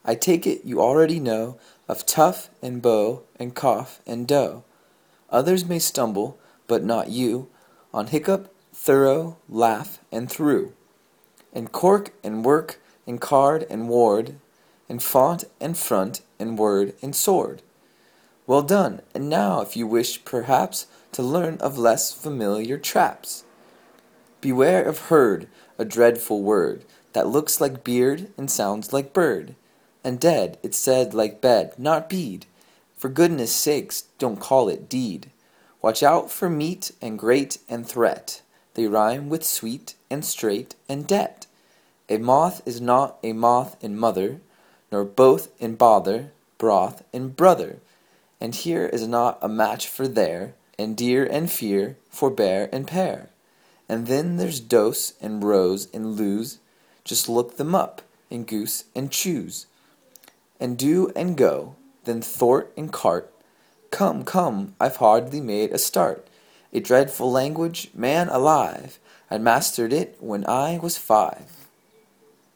I take it you already know of tough and bow and cough and dough. Others may stumble, but not you, on hiccup, thorough, laugh, and through, and cork and work and card and ward, and font and front and word and sword. Well done, and now if you wish perhaps to learn of less familiar traps, beware of herd, a dreadful word, that looks like beard and sounds like bird, and dead, it's said like bed, not bead. For goodness sakes, don't call it deed. Watch out for meat and great and threat. They rhyme with sweet and straight and debt. A moth is not a moth in mother, nor both in bother, broth and brother. And here is not a match for there, and dear and fear, for bear and pear. And then there's dose and rose and lose, just look them up, and goose and choose. And do and go, then thort and cart. Come, come, I've hardly made a start. A dreadful language, man alive! I mastered it when I was 5.